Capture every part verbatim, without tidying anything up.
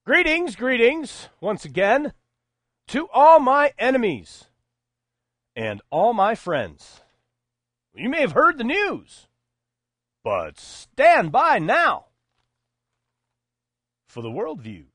Greetings, greetings, once again, to all my enemies and all my friends. You may have heard the news, but stand by now for the worldview.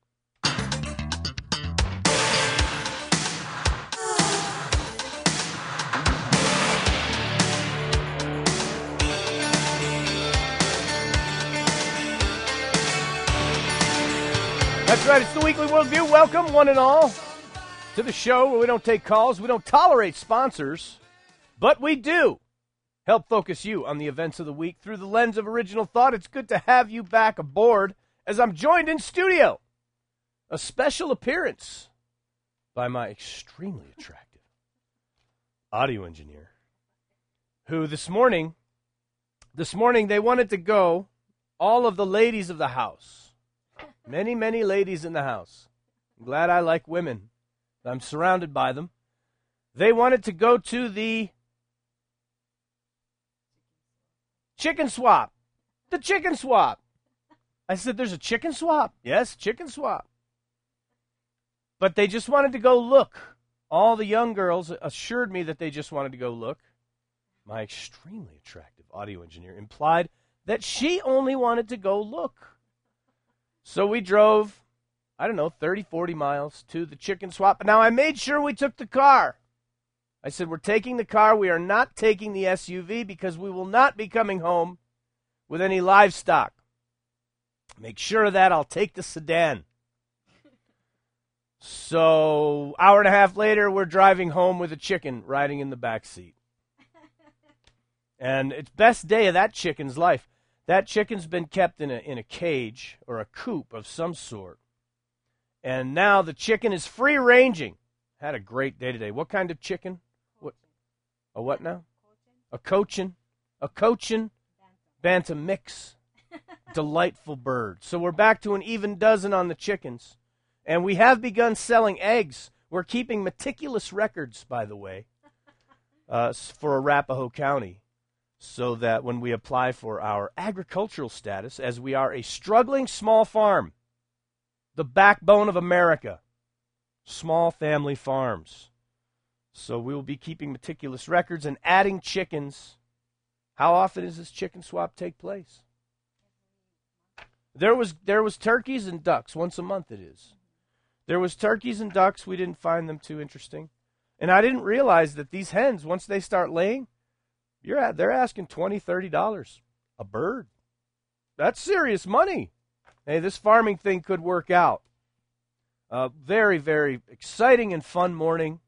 That's right, it's the Weekly Worldview. Welcome, one and all, to the show where we don't take calls, we don't tolerate sponsors, but we do help focus you on the events of the week through the lens of original thought. It's good to have you back aboard as I'm joined in studio. A special appearance by my extremely attractive audio engineer, who this morning, this morning they wanted to go, all of the ladies of the house, Many, many ladies in the house. I'm glad I like women. I'm surrounded by them. They wanted to go to the chicken swap. The chicken swap. I said, there's a chicken swap. Yes, chicken swap. But they just wanted to go look. All the young girls assured me that they just wanted to go look. My extremely attractive audio engineer implied that she only wanted to go look. So we drove, I don't know, thirty, forty miles to the chicken swap. Now, I made sure we took the car. I said, we're taking the car. We are not taking the S U V because we will not be coming home with any livestock. Make sure of that. I'll take the sedan. So, hour and a half later, we're driving home with a chicken riding in the back seat. And it's best day of that chicken's life. That chicken's been kept in a in a cage or a coop of some sort. And now the chicken is free-ranging. Had a great day today. What kind of chicken? What? A what now? A Cochin. A Cochin Bantam mix. Delightful bird. So we're back to an even dozen on the chickens. And we have begun selling eggs. We're keeping meticulous records, by the way, uh, for Arapahoe County, so that when we apply for our agricultural status, as we are a struggling small farm, the backbone of America, small family farms. So we will be keeping meticulous records and adding chickens. How often does this chicken swap take place? There was there was turkeys and ducks. Once a month it is. There was turkeys and ducks. We didn't find them too interesting. And I didn't realize that these hens, once they start laying, You're at, they're asking twenty dollars, thirty dollars a bird. That's serious money. Hey, this farming thing could work out. Uh, very, very exciting and fun morning.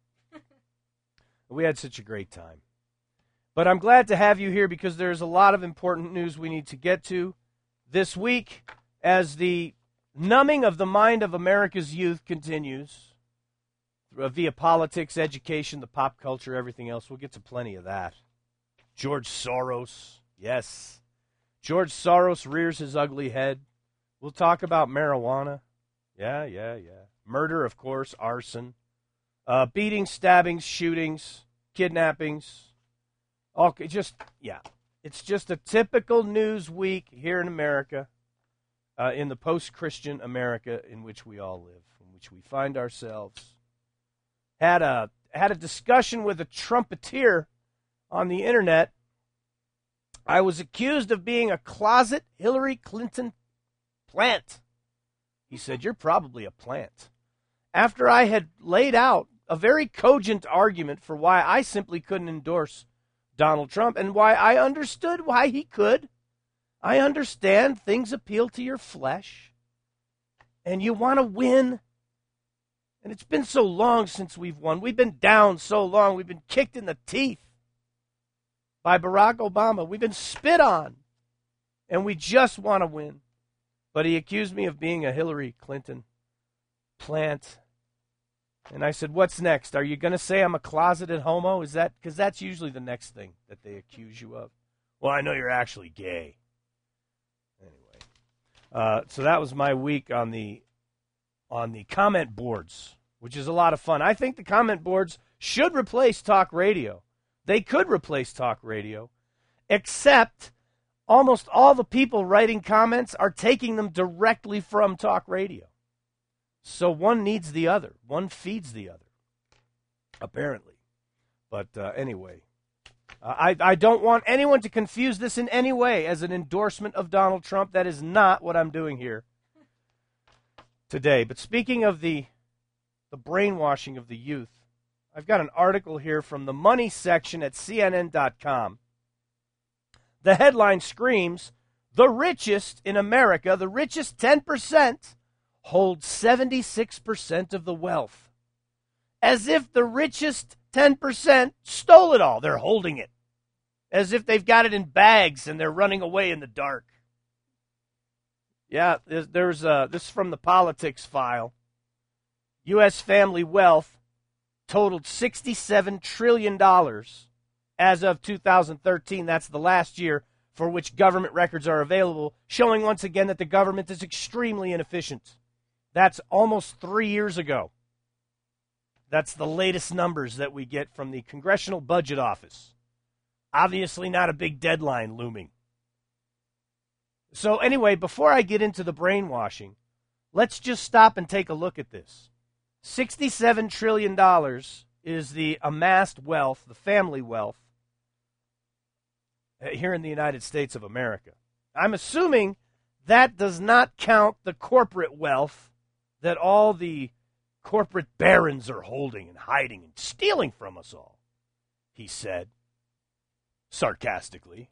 We had such a great time. But I'm glad to have you here because there's a lot of important news we need to get to this week as the numbing of the mind of America's youth continues via politics, education, the pop culture, everything else. We'll get to plenty of that. George Soros, yes. George Soros rears his ugly head. We'll talk about marijuana. Yeah, yeah, yeah. Murder, of course, arson. Uh, beatings, stabbings, shootings, kidnappings. All, just, yeah. It's just a typical news week here in America, uh, in the post-Christian America in which we all live, in which we find ourselves. Had a, had a discussion with a trumpeter on the internet. I was accused of being a closet Hillary Clinton plant. He said, you're probably a plant. After I had laid out a very cogent argument for why I simply couldn't endorse Donald Trump and why I understood why he could. I understand things appeal to your flesh and you want to win. And it's been so long since we've won. We've been down so long. We've been kicked in the teeth by Barack Obama. We've been spit on, and we just want to win. But he accused me of being a Hillary Clinton plant. And I said, what's next? Are you going to say I'm a closeted homo? Is that because that's usually the next thing that they accuse you of? Well, I know you're actually gay. Anyway, uh, so that was my week on the on the comment boards, which is a lot of fun. I think the comment boards should replace talk radio. They could replace talk radio, except almost all the people writing comments are taking them directly from talk radio. So one needs the other. One feeds the other, apparently. But uh, anyway, uh, I, I don't want anyone to confuse this in any way as an endorsement of Donald Trump. That is not what I'm doing here today. But speaking of the the brainwashing of the youth, I've got an article here from the money section at C N N dot com. The headline screams, the richest in America, the richest ten percent, hold seventy-six percent of the wealth. As if the richest ten percent stole it all. They're holding it. As if they've got it in bags and they're running away in the dark. Yeah, there's, there's uh, this is from the politics file. U S family wealth totaled sixty-seven trillion dollars as of two thousand thirteen. That's the last year for which government records are available, showing once again that the government is extremely inefficient. That's almost three years ago. That's the latest numbers that we get from the Congressional Budget Office. Obviously not a big deadline looming. So anyway, before I get into the brainwashing, let's just stop and take a look at this. sixty-seven trillion dollars is the amassed wealth, the family wealth, here in the United States of America. I'm assuming that does not count the corporate wealth that all the corporate barons are holding and hiding and stealing from us all, he said, sarcastically.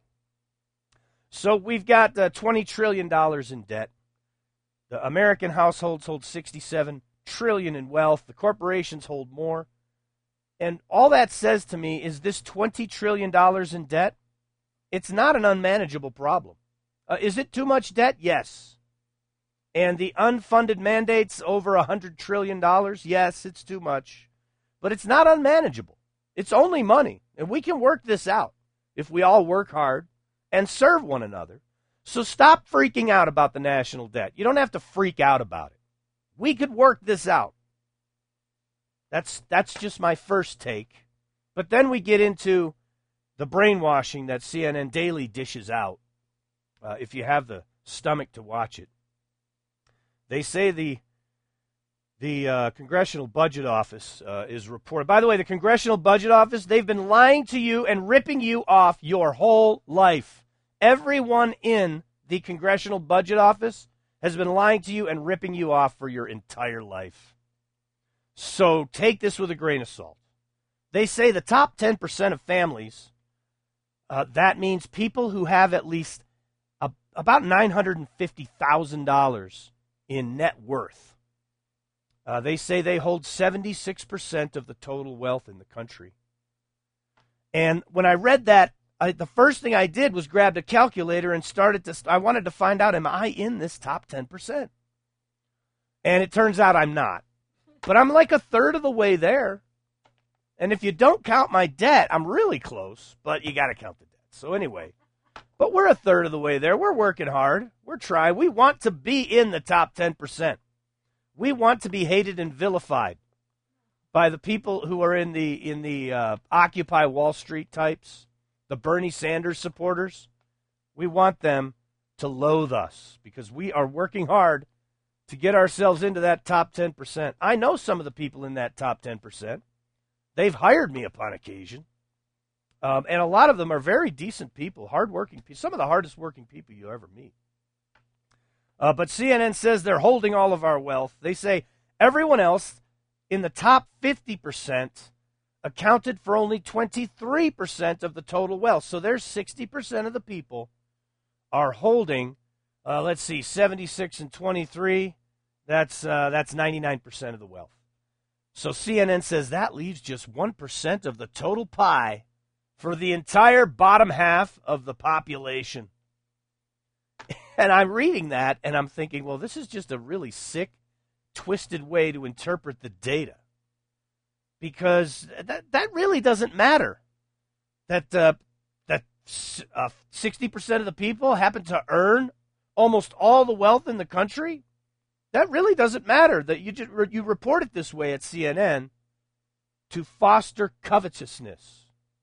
So we've got uh, twenty trillion dollars in debt. The American households hold sixty-seven trillion dollars in wealth. The corporations hold more. And all that says to me is this twenty trillion dollars in debt, it's not an unmanageable problem. Uh, is it too much debt? Yes. And the unfunded mandates over one hundred trillion dollars? Yes, it's too much. But it's not unmanageable. It's only money. And we can work this out if we all work hard and serve one another. So stop freaking out about the national debt. You don't have to freak out about it. We could work this out. That's that's just my first take. But then we get into the brainwashing that C N N Daily dishes out, uh, if you have the stomach to watch it. They say the the uh, Congressional Budget Office uh, is reporting. By the way, the Congressional Budget Office, they've been lying to you and ripping you off your whole life. Everyone in the Congressional Budget Office has been lying to you and ripping you off for your entire life. So take this with a grain of salt. They say the top ten percent of families, uh, that means people who have at least a, about nine hundred fifty thousand dollars in net worth. Uh, they say they hold seventy-six percent of the total wealth in the country. And when I read that, I, the first thing I did was grabbed a calculator and started to, I wanted to find out, am I in this top ten percent? And it turns out I'm not. But I'm like a third of the way there. And if you don't count my debt, I'm really close, but you got to count the debt. So anyway, but we're a third of the way there. We're working hard. We're trying. We want to be in the top ten percent. We want to be hated and vilified by the people who are in the in the uh, Occupy Wall Street types, the Bernie Sanders supporters. We want them to loathe us because we are working hard to get ourselves into that top ten percent. I know some of the people in that top ten percent. They've hired me upon occasion. Um, and a lot of them are very decent people, hardworking people, some of the hardest working people you'll ever meet. Uh, but C N N says they're holding all of our wealth. They say everyone else in the top fifty percent accounted for only twenty-three percent of the total wealth. So there's sixty percent of the people are holding, uh, let's see, seventy-six and twenty-three. That's, uh, that's ninety-nine percent of the wealth. So C N N says that leaves just one percent of the total pie for the entire bottom half of the population. And I'm reading that, and I'm thinking, well, this is just a really sick, twisted way to interpret the data. Because that that really doesn't matter. That uh, that uh, sixty percent of the people happen to earn almost all the wealth in the country. That really doesn't matter. That you just, you report it this way at C N N to foster covetousness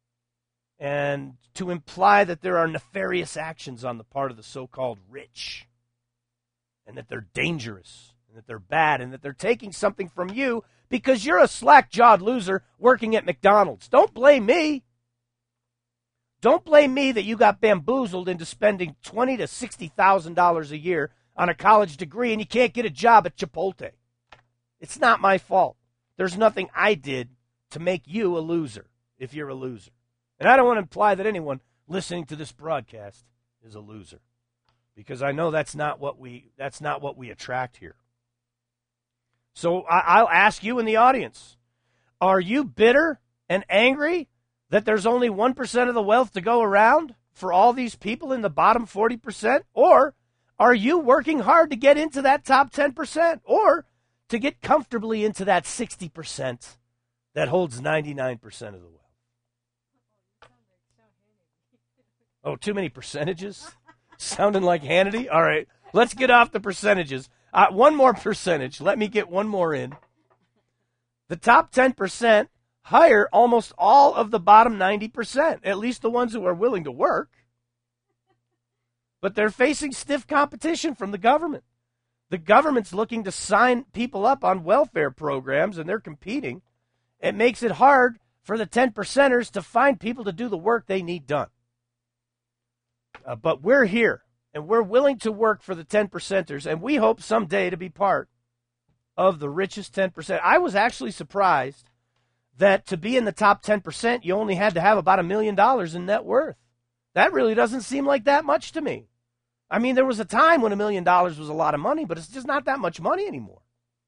and to imply that there are nefarious actions on the part of the so-called rich and that they're dangerous and and that they're bad, and that they're taking something from you because you're a slack-jawed loser working at McDonald's. Don't blame me. Don't blame me that you got bamboozled into spending twenty thousand to sixty thousand dollars a year on a college degree and you can't get a job at Chipotle. It's not my fault. There's nothing I did to make you a loser if you're a loser. And I don't want to imply that anyone listening to this broadcast is a loser, because I know that's not what we that's not what we attract here. So I, I'll ask you in the audience, are you bitter and angry that there's only one percent of the wealth to go around for all these people in the bottom forty percent? Or are you working hard to get into that top ten percent, or to get comfortably into that sixty percent that holds ninety-nine percent of the wealth? Oh, too many percentages? Sounding like Hannity? All right, let's get off the percentages. Uh, one more percentage. Let me get one more in. The top ten percent hire almost all of the bottom ninety percent, at least the ones who are willing to work. But they're facing stiff competition from the government. The government's looking to sign people up on welfare programs, and they're competing. It makes it hard for the ten percenters to find people to do the work they need done. Uh, but we're here, and we're willing to work for the ten percenters, and we hope someday to be part of the richest ten percent. I was actually surprised that to be in the top ten percent, you only had to have about a million dollars in net worth. That really doesn't seem like that much to me. I mean, there was a time when a million dollars was a lot of money, but it's just not that much money anymore.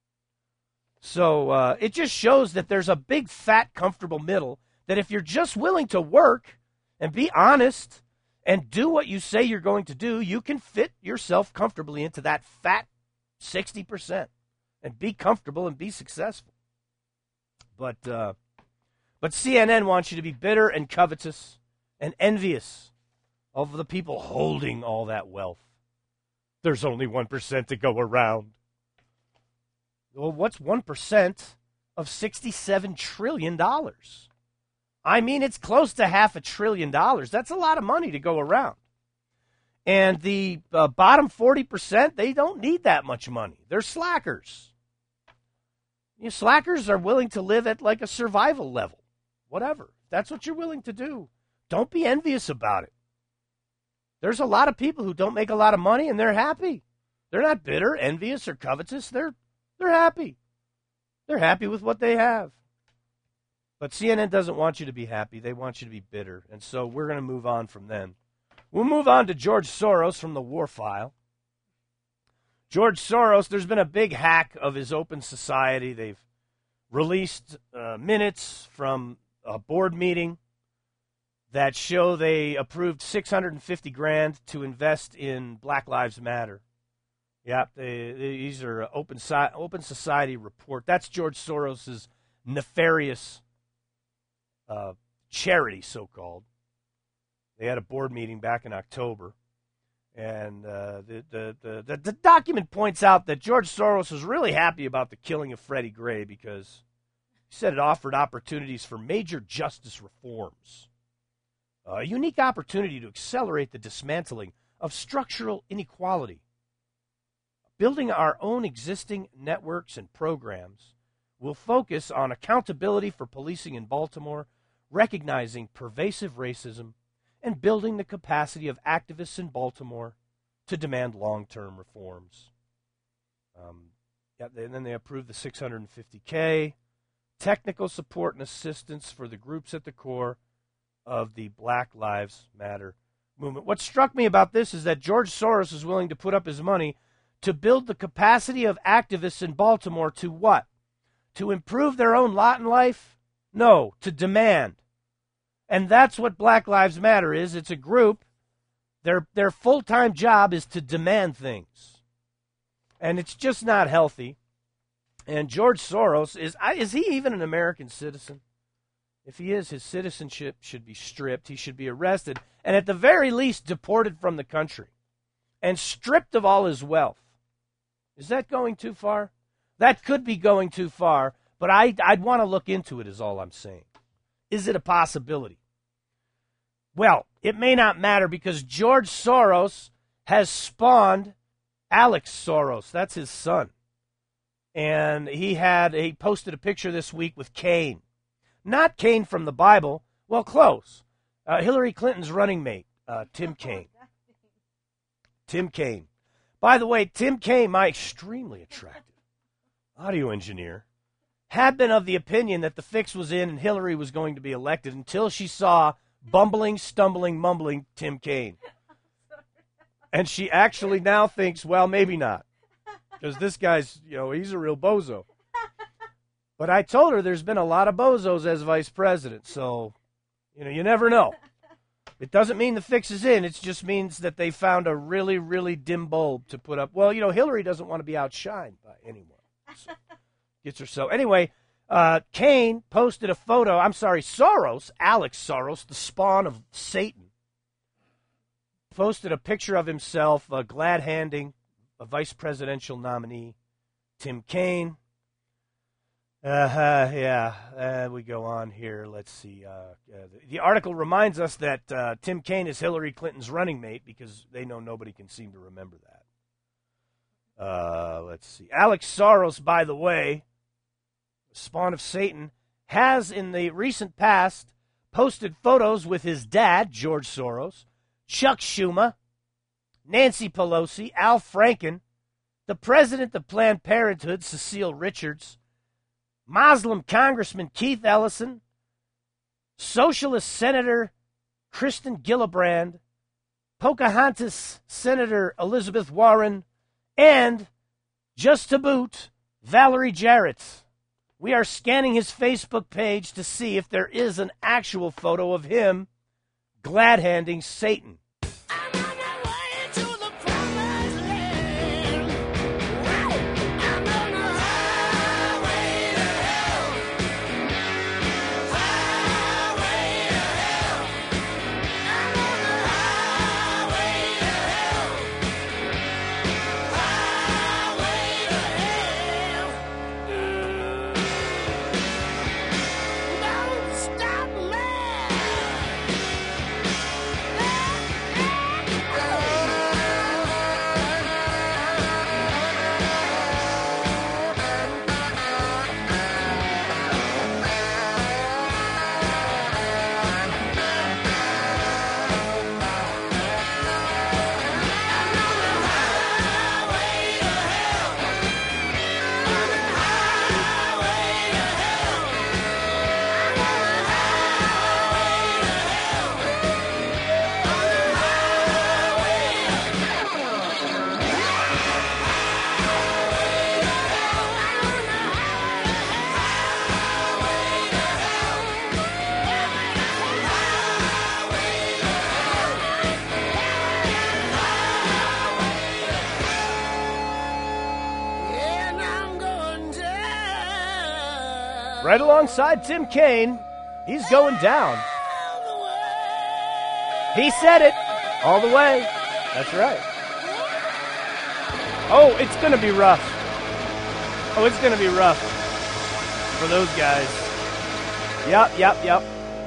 So uh, it just shows that there's a big, fat, comfortable middle, that if you're just willing to work and be honest and do what you say you're going to do, you can fit yourself comfortably into that fat sixty percent and be comfortable and be successful. But uh, but C N N wants you to be bitter and covetous and envious of the people holding all that wealth. There's only one percent to go around. Well, what's one percent of sixty-seven trillion dollars? I mean, it's close to half a trillion dollars. That's a lot of money to go around. And the uh, bottom forty percent, they don't need that much money. They're slackers. You know, slackers are willing to live at like a survival level. Whatever. That's what you're willing to do. Don't be envious about it. There's a lot of people who don't make a lot of money and they're happy. They're not bitter, envious, or covetous. They're they're happy. They're happy with what they have. But C N N doesn't want you to be happy. They want you to be bitter. And so we're going to move on from them. We'll move on to George Soros from the War File. George Soros, there's been a big hack of his open society. They've released uh, minutes from a board meeting that show they approved six hundred fifty grand to invest in Black Lives Matter. Yeah, they, they, these are open, open society report. That's George Soros's nefarious uh, charity, so-called. They had a board meeting back in October. And uh, the, the, the, the, the document points out that George Soros was really happy about the killing of Freddie Gray because he said it offered opportunities for major justice reforms. A unique opportunity to accelerate the dismantling of structural inequality. Building our own existing networks and programs will focus on accountability for policing in Baltimore, recognizing pervasive racism, and building the capacity of activists in Baltimore to demand long-term reforms. Um, yeah, and then they approved the six hundred fifty K, technical support and assistance for the groups at the core of the Black Lives Matter movement. What struck me about this is that George Soros is willing to put up his money to build the capacity of activists in Baltimore to what? To improve their own lot in life? No, to demand. And that's what Black Lives Matter is. It's a group. Their their full-time job is to demand things. And it's just not healthy. And George Soros, is is he even an American citizen? If he is, his citizenship should be stripped. He should be arrested and at the very least deported from the country and stripped of all his wealth. Is that going too far? That could be going too far, but I, I'd want to look into it is all I'm saying. Is it a possibility? Well, it may not matter because George Soros has spawned Alex Soros. That's his son. and he had he posted a picture this week with Cain. Not Cain from the Bible. Well, close. Uh, Hillary Clinton's running mate, uh, Tim Kaine. Tim Kaine. By the way, Tim Kaine, my extremely attractive audio engineer, had been of the opinion that the fix was in and Hillary was going to be elected until she saw bumbling, stumbling, mumbling Tim Kaine. And she actually now thinks, well, maybe not. Because this guy's, you know, he's a real bozo. But I told her there's been a lot of bozos as vice president. So, you know, you never know. It doesn't mean the fix is in. It just means that they found a really, really dim bulb to put up. Well, you know, Hillary doesn't want to be outshined by anyone. So gets her so. Anyway, uh, Kaine posted a photo. I'm sorry, Soros, Alex Soros, the spawn of Satan, posted a picture of himself uh, glad-handing a vice presidential nominee, Tim Kaine. Uh, yeah, uh, we go on here. Let's see. Uh, uh, the, the article reminds us that uh, Tim Kaine is Hillary Clinton's running mate because they know nobody can seem to remember that. Uh, let's see. Alex Soros, by the way, spawn of Satan, has in the recent past posted photos with his dad, George Soros, Chuck Schumer, Nancy Pelosi, Al Franken, the president of Planned Parenthood, Cecile Richards, Muslim Congressman Keith Ellison, Socialist Senator Kristen Gillibrand, Pocahontas Senator Elizabeth Warren, and, just to boot, Valerie Jarrett. We are scanning his Facebook page to see if there is an actual photo of him glad-handing Satan. Right alongside Tim Kaine, he's going down. He said it all the way. That's right. Oh, it's going to be rough. Oh, it's going to be rough for those guys. Yep, yep, yep.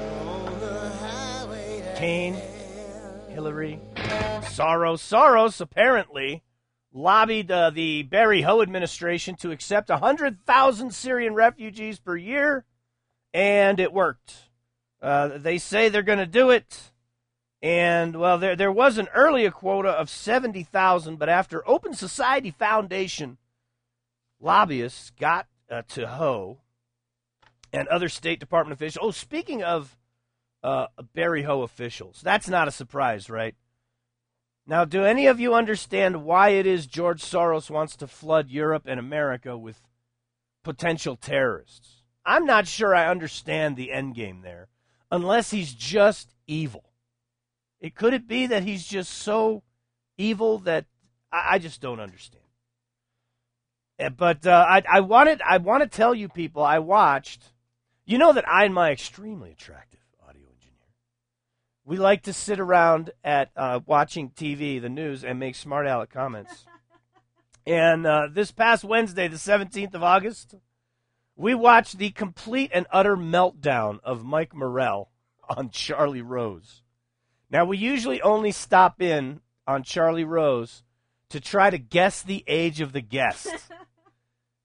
Kaine, Hillary, Soros. Soros apparently lobbied uh, the Barry Ho administration to accept one hundred thousand Syrian refugees per year, and it worked. Uh, they say they're going to do it, and, well, there there was an earlier quota of seventy thousand, but after Open Society Foundation lobbyists got uh, to Ho and other State Department officials. Oh, speaking of uh, Barry Ho officials, that's not a surprise, right? Now, do any of you understand why it is George Soros wants to flood Europe and America with potential terrorists? I'm not sure I understand the end game there, unless he's just evil. It could it be that he's just so evil that I, I just don't understand. But uh, I, I wanted I want to tell you people I watched. You know that I and my extremely attractive audio engineer, we like to sit around at uh, watching T V, the news, and make smart aleck comments. And uh, this past Wednesday, the seventeenth of August, we watched the complete and utter meltdown of Mike Morell on Charlie Rose. Now, we usually only stop in on Charlie Rose to try to guess the age of the guest.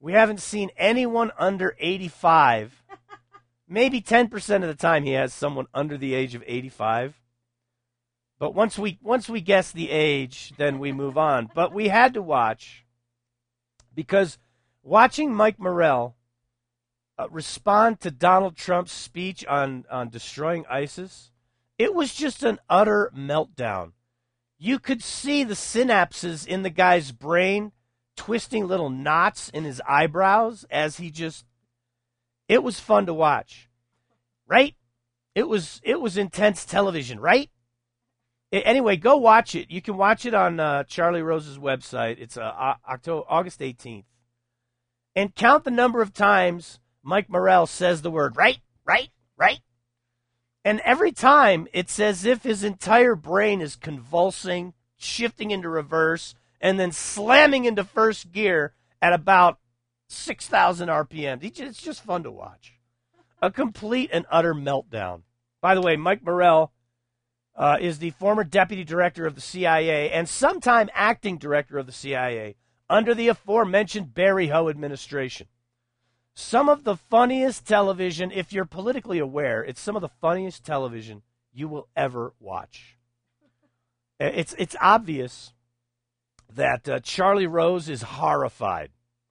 We haven't seen anyone under eighty-five. Maybe ten percent of the time he has someone under the age of eighty-five. But once we once we guess the age, then we move on. But we had to watch because watching Mike Morrell uh, respond to Donald Trump's speech on, on destroying ISIS, it was just an utter meltdown. You could see the synapses in the guy's brain twisting little knots in his eyebrows as he just, it was fun to watch, right? It was, it was intense television, right? It, anyway, go watch it. You can watch it on uh, Charlie Rose's website. It's uh, October, August eighteenth. And count the number of times Mike Morrell says the word right, right, right. And every time it's as if his entire brain is convulsing, shifting into reverse, and then slamming into first gear at about six thousand R P M. It's just fun to watch. A complete and utter meltdown. By the way, Mike Morrell uh, is the former deputy director of the C I A and sometime acting director of the C I A under the aforementioned Barry Ho administration. Some of the funniest television, if you're politically aware, it's some of the funniest television you will ever watch. It's, it's obvious that uh, Charlie Rose is horrified.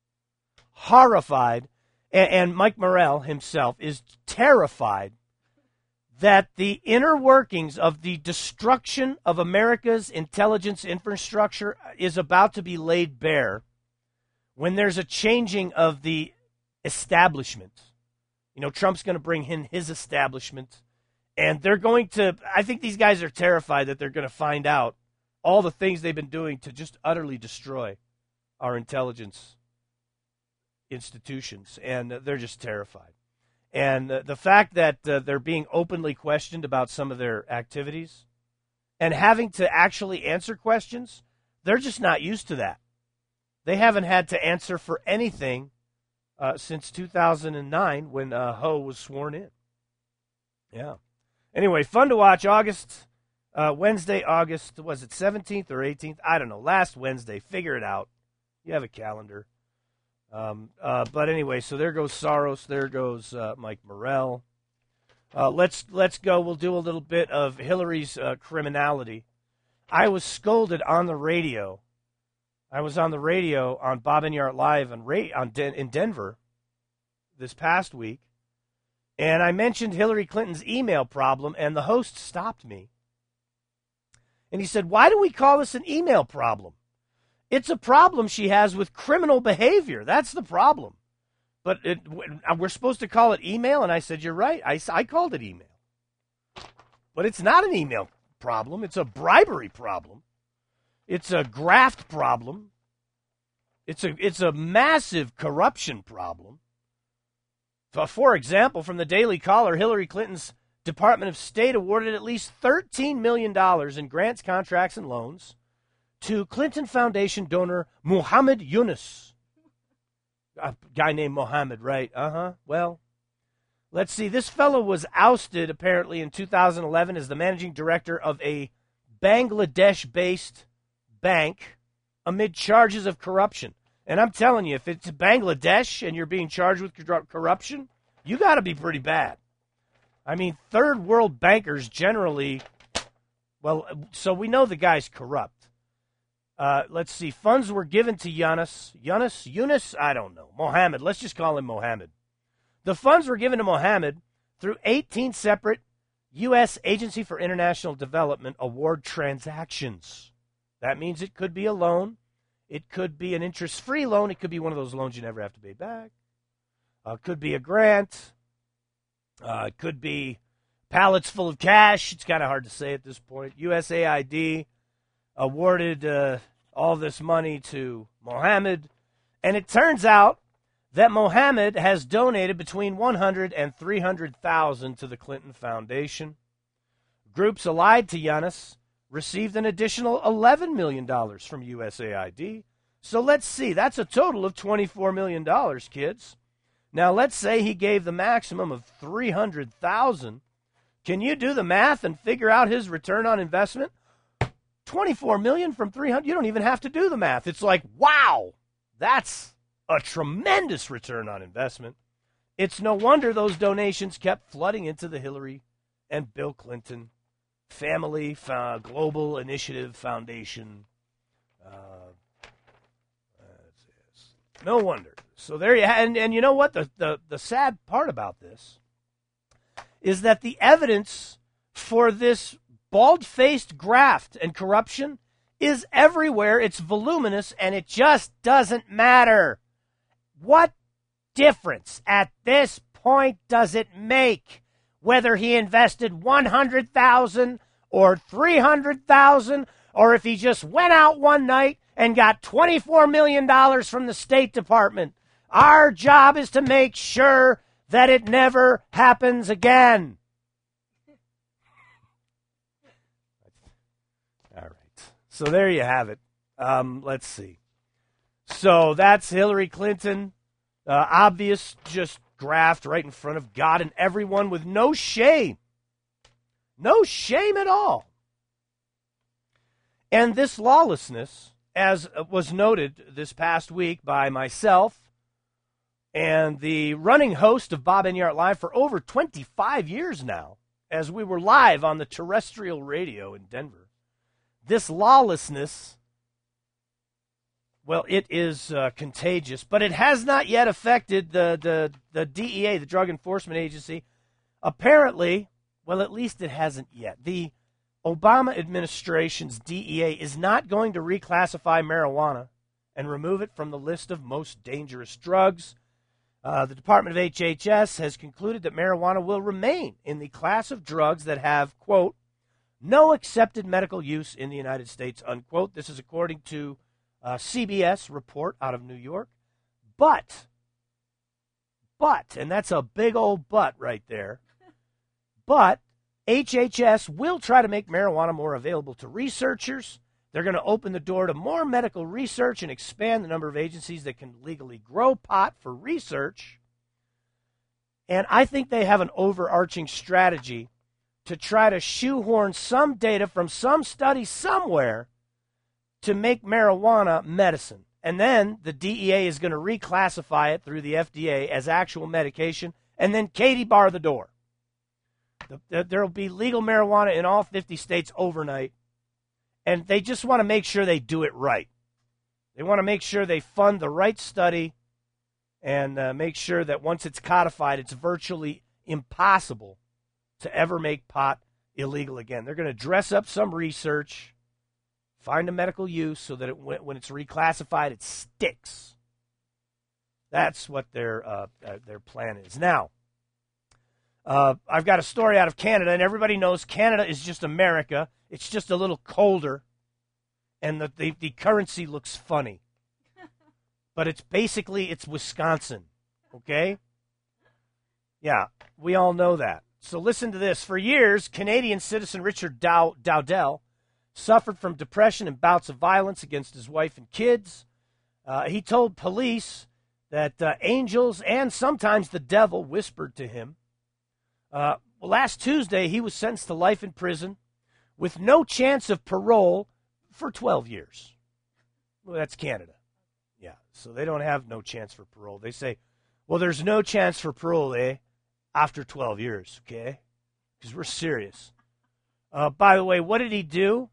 Horrified, and, and Mike Morrell himself is terrified that the inner workings of the destruction of America's intelligence infrastructure is about to be laid bare when there's a changing of the establishment. You know, Trump's going to bring in his establishment, and they're going to, I think these guys are terrified that they're going to find out all the things they've been doing to just utterly destroy our intelligence institutions, and they're just terrified. And uh, the fact that uh, they're being openly questioned about some of their activities and having to actually answer questions, they're just not used to that. They haven't had to answer for anything uh, since two thousand nine when uh, Ho was sworn in. Yeah. Anyway, fun to watch. August, uh, Wednesday, August, was it seventeenth or eighteenth? I don't know. Last Wednesday. Figure it out. You have a calendar. Um, uh, but anyway, so there goes Soros. There goes uh, Mike Morrell. Uh, let's let's go. We'll do a little bit of Hillary's uh, criminality. I was scolded on the radio. I was on the radio on Bob Enyart Live on, on Den- in Denver this past week, and I mentioned Hillary Clinton's email problem, and the host stopped me. And he said, "Why do we call this an email problem? It's a problem she has with criminal behavior. That's the problem. But it, we're supposed to call it email?" And I said, "You're right. I, I called it email. But it's not an email problem. It's a bribery problem. It's a graft problem. It's a, it's a massive corruption problem. For example, from the Daily Caller, Hillary Clinton's Department of State awarded at least thirteen million dollars in grants, contracts, and loans to Clinton Foundation donor Muhammad Yunus. A guy named Mohammed, right? Uh-huh. Well, let's see. This fellow was ousted, apparently, in two thousand eleven as the managing director of a Bangladesh-based bank amid charges of corruption. And I'm telling you, if it's Bangladesh and you're being charged with corruption, you got to be pretty bad. I mean, third world bankers generally, well, so we know the guy's corrupt. Uh, let's see. Funds were given to Yunus. Yunus? Yunus? I don't know. Mohammed. Let's just call him Mohammed. The funds were given to Mohammed through eighteen separate U S Agency for International Development award transactions. That means it could be a loan. It could be an interest-free loan. It could be one of those loans you never have to pay back. Uh, it could be a grant. Uh, it could be pallets full of cash. It's kind of hard to say at this point. U S A I D awarded uh, all this money to Mohammed. And it turns out that Mohammed has donated between one hundred thousand and three hundred thousand dollars to the Clinton Foundation. Groups allied to Yunus received an additional eleven million dollars from U S A I D. So let's see, that's a total of twenty-four million dollars, kids. Now let's say he gave the maximum of three hundred thousand dollars. Can you do the math and figure out his return on investment? twenty-four million dollars from three hundred thousand dollars, you don't even have to do the math. It's like, wow, that's a tremendous return on investment. It's no wonder those donations kept flooding into the Hillary and Bill Clinton Family uh, Global Initiative Foundation. Uh, no wonder. So there you have, and, and you know what? The, the, the sad part about this is that the evidence for this bald-faced graft and corruption is everywhere. It's voluminous, and it just doesn't matter. What difference at this point does it make whether he invested one hundred thousand dollars or three hundred thousand dollars, or if he just went out one night and got twenty-four million dollars from the State Department? Our job is to make sure that it never happens again. All right. So there you have it. Um, let's see. So that's Hillary Clinton. Uh, obvious, just graft right in front of God and everyone with no shame. No shame at all. And this lawlessness, as was noted this past week by myself and the running host of Bob Enyart Live for over twenty-five years now, as we were live on the terrestrial radio in Denver, this lawlessness, well, it is uh, contagious, but it has not yet affected the, the, the D E A, the Drug Enforcement Agency. Apparently, well, at least it hasn't yet. The Obama administration's D E A is not going to reclassify marijuana and remove it from the list of most dangerous drugs. Uh, the Department of H H S has concluded that marijuana will remain in the class of drugs that have, quote, no accepted medical use in the United States, unquote. This is according to a C B S report out of New York. But, but, and that's a big old but right there, but H H S will try to make marijuana more available to researchers. They're going to open the door to more medical research and expand the number of agencies that can legally grow pot for research. And I think they have an overarching strategy to try to shoehorn some data from some study somewhere to make marijuana medicine. And then the D E A is going to reclassify it through the F D A as actual medication, and then Katie bar the door. There will be legal marijuana in all fifty states overnight, and they just want to make sure they do it right. They want to make sure they fund the right study and uh, make sure that once it's codified, it's virtually impossible to ever make pot illegal again. They're going to dress up some research, find a medical use so that it, when it's reclassified, it sticks. That's what their uh, uh, their plan is. Now, Uh, I've got a story out of Canada, and everybody knows Canada is just America. It's just a little colder, and the, the, the currency looks funny. But it's basically, it's Wisconsin, okay? Yeah, we all know that. So listen to this. For years, Canadian citizen Richard Dow- Dowdell suffered from depression and bouts of violence against his wife and kids. Uh, he told police that uh, angels and sometimes the devil whispered to him. Uh, well, last Tuesday, he was sentenced to life in prison with no chance of parole for twelve years. Well, that's Canada. Yeah, so they don't have no chance for parole. They say, well, there's no chance for parole, eh, after twelve years, okay? Because we're serious. Uh, by the way, what did he do?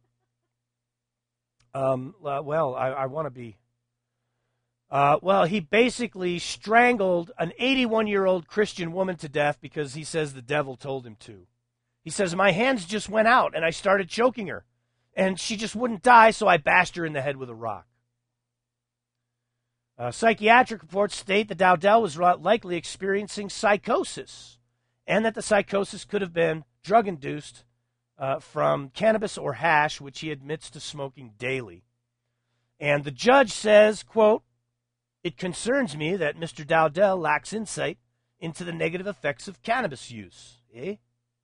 Um, uh, well, I, I want to be... Uh, well, he basically strangled an eighty-one-year-old Christian woman to death because he says the devil told him to. He says, my hands just went out and I started choking her. And she just wouldn't die, so I bashed her in the head with a rock. Uh, psychiatric reports state that Dowdell was likely experiencing psychosis and that the psychosis could have been drug-induced uh, from cannabis or hash, which he admits to smoking daily. And the judge says, quote, it concerns me that Mister Dowdell lacks insight into the negative effects of cannabis use. Eh?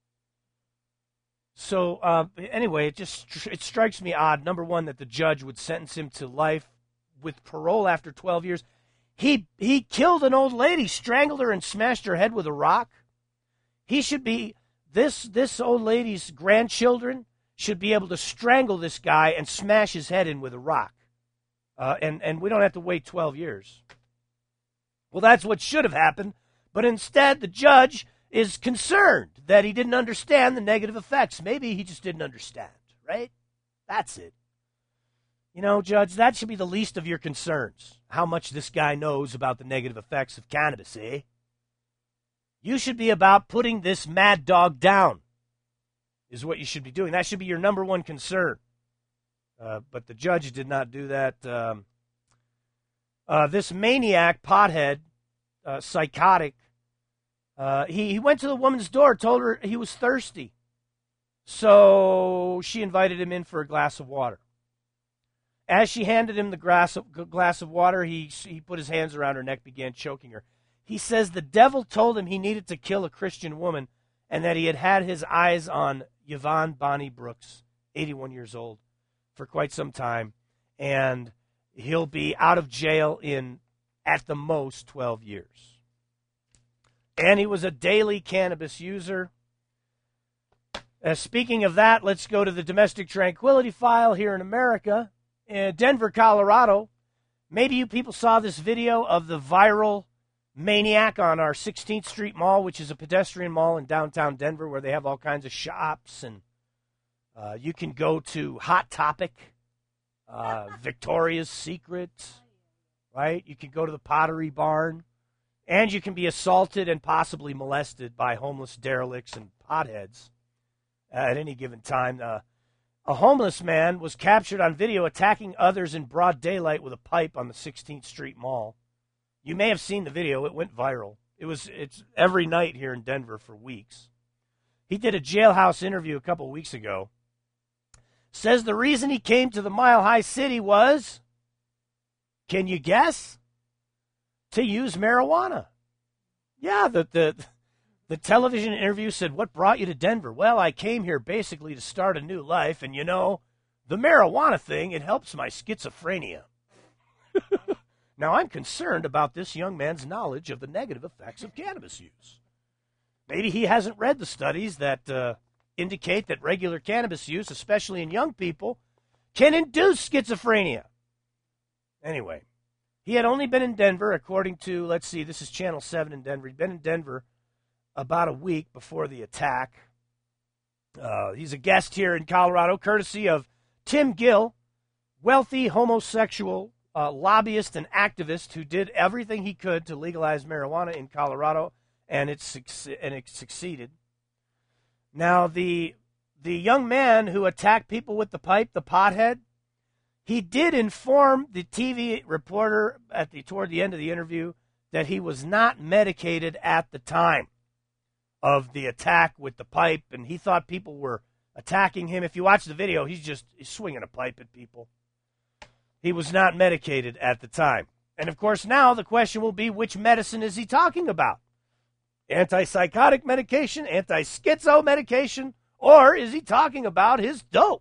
So, uh, anyway, it just it strikes me odd, number one, that the judge would sentence him to life with parole after twelve years. He he killed an old lady, strangled her, and smashed her head with a rock. He should be, this, this old lady's grandchildren should be able to strangle this guy and smash his head in with a rock. Uh, and, and we don't have to wait twelve years. Well, that's what should have happened, but instead the judge is concerned that he didn't understand the negative effects. Maybe he just didn't understand, right? That's it. You know, Judge, that should be the least of your concerns, how much this guy knows about the negative effects of cannabis, eh? You should be about putting this mad dog down, is what you should be doing. That should be your number one concern. Uh, but the judge did not do that. Um, uh, this maniac, pothead, uh, psychotic, uh, he, he went to the woman's door, told her he was thirsty. So she invited him in for a glass of water. As she handed him the glass of, glass of water, he, he put his hands around her neck, began choking her. He says the devil told him he needed to kill a Christian woman and that he had had his eyes on Yvonne Bonnie Brooks, eighty-one years old, for quite some time, and he'll be out of jail in, at the most, twelve years. And he was a daily cannabis user. Uh, speaking of that, let's go to the domestic tranquility file here in America. In Denver, Colorado, maybe you people saw this video of the viral maniac on our sixteenth Street Mall, which is a pedestrian mall in downtown Denver where they have all kinds of shops, and uh, you can go to Hot Topic, uh, Victoria's Secret, right? You can go to the Pottery Barn, and you can be assaulted and possibly molested by homeless derelicts and potheads at any given time. Uh, a homeless man was captured on video attacking others in broad daylight with a pipe on the sixteenth Street Mall. You may have seen the video. It went viral. It was it's every night here in Denver for weeks. He did a jailhouse interview a couple weeks ago. Says the reason he came to the Mile High City was, can you guess? To use marijuana. Yeah, the the the television interview said, what brought you to Denver? Well, I came here basically to start a new life, and you know, the marijuana thing, it helps my schizophrenia. Now, I'm concerned about this young man's knowledge of the negative effects of cannabis use. Maybe he hasn't read the studies that uh, indicate that regular cannabis use, especially in young people, can induce schizophrenia. Anyway, he had only been in Denver, according to, let's see, this is Channel seven in Denver. He'd been in Denver about a week before the attack. Uh, he's a guest here in Colorado, courtesy of Tim Gill, wealthy homosexual uh, lobbyist and activist who did everything he could to legalize marijuana in Colorado, and it, and it succeeded. Now, the the young man who attacked people with the pipe, the pothead, he did inform the T V reporter at the toward the end of the interview that he was not medicated at the time of the attack with the pipe, and he thought people were attacking him. If you watch the video, he's just he's swinging a pipe at people. He was not medicated at the time. And, of course, now the question will be, which medicine is he talking about? Antipsychotic medication, anti-schizo medication, or is he talking about his dope?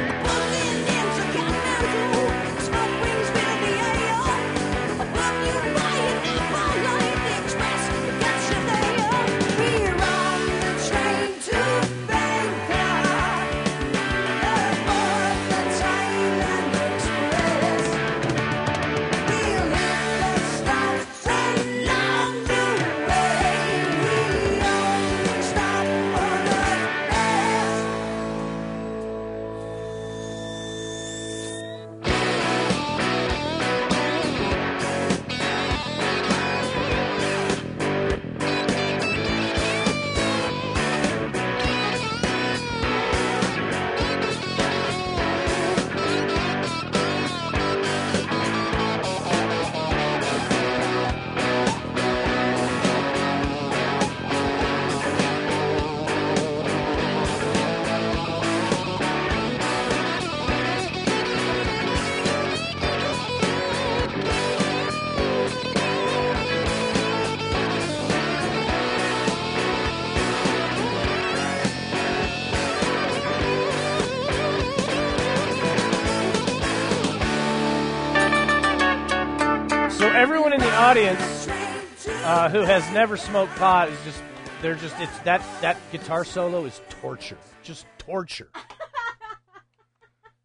Everyone in the audience uh, who has never smoked pot is just, they're just, it's that, that guitar solo is torture. Just torture.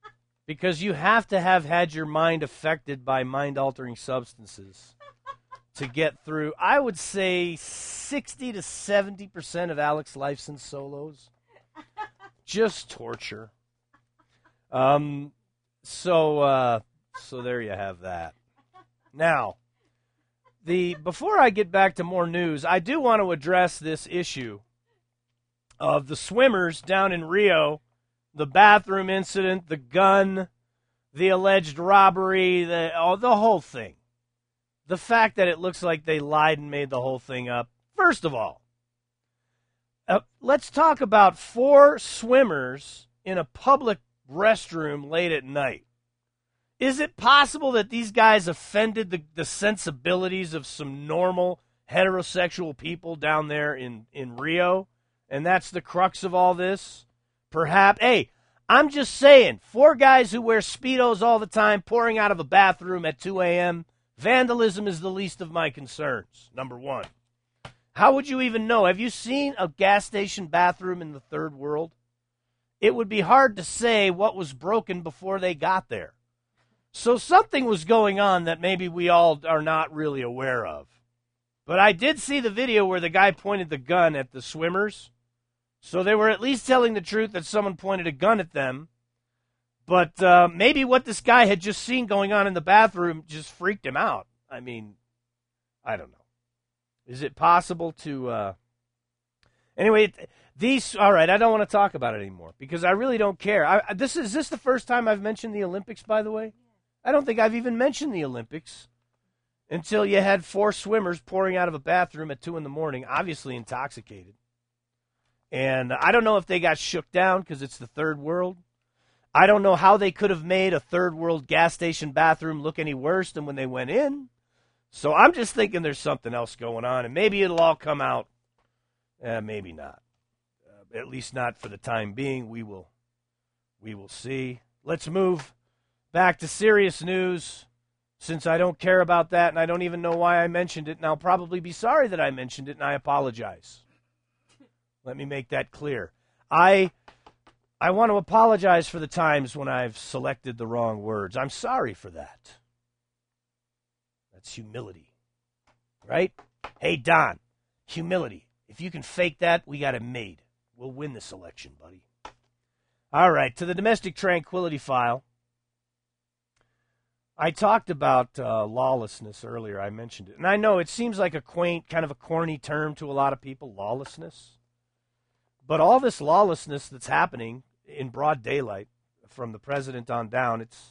Because you have to have had your mind affected by mind-altering substances to get through, I would say sixty to seventy percent of Alex Lifeson's solos. Just torture. Um, so, uh, so there you have that. Now, the before I get back to more news, I do want to address this issue of the swimmers down in Rio, the bathroom incident, the gun, the alleged robbery, the oh, the whole thing. The fact that it looks like they lied and made the whole thing up. First of all, uh, let's talk about four swimmers in a public restroom late at night. Is it possible that these guys offended the, the sensibilities of some normal heterosexual people down there in, in Rio? And that's the crux of all this? Perhaps. Hey, I'm just saying, four guys who wear Speedos all the time pouring out of a bathroom at two a.m., vandalism is the least of my concerns, number one. How would you even know? Have you seen a gas station bathroom in the third world? It would be hard to say what was broken before they got there. So something was going on that maybe we all are not really aware of. But I did see the video where the guy pointed the gun at the swimmers. So they were at least telling the truth that someone pointed a gun at them. But uh, maybe what this guy had just seen going on in the bathroom just freaked him out. I mean, I don't know. Is it possible to... Uh... Anyway, these... All right, I don't want to talk about it anymore because I really don't care. I, this Is this the first time I've mentioned the Olympics, by the way? I don't think I've even mentioned the Olympics until you had four swimmers pouring out of a bathroom at two in the morning, obviously intoxicated. And I don't know if they got shook down because it's the third world. I don't know how they could have made a third world gas station bathroom look any worse than when they went in. So I'm just thinking there's something else going on, and maybe it'll all come out. Uh, maybe not. Uh, at least not for the time being. We will, we will see. Let's move back to serious news, since I don't care about that, and I don't even know why I mentioned it, and I'll probably be sorry that I mentioned it, and I apologize. Let me make that clear. I I want to apologize for the times when I've selected the wrong words. I'm sorry for that. That's humility, right? Hey, Don, humility. If you can fake that, we got it made. We'll win this election, buddy. All right, to the domestic tranquility file. I talked about uh, lawlessness earlier. I mentioned it. And I know it seems like a quaint, kind of a corny term to a lot of people, lawlessness. But all this lawlessness that's happening in broad daylight from the president on down, it's